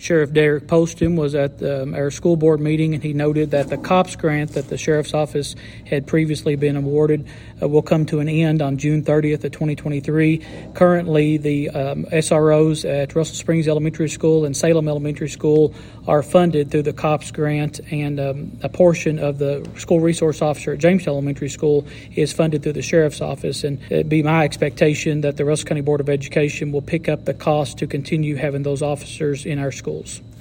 Sheriff Derek Poston was at our school board meeting, and he noted that the COPS grant that the Sheriff's Office had previously been awarded will come to an end on June 30th of 2023. Currently, the SROs at Russell Springs Elementary School and Salem Elementary School are funded through the COPS grant, and a portion of the school resource officer at James Elementary School is funded through the Sheriff's Office. And it'd be my expectation that the Russell County Board of Education will pick up the cost to continue having those officers in our schools.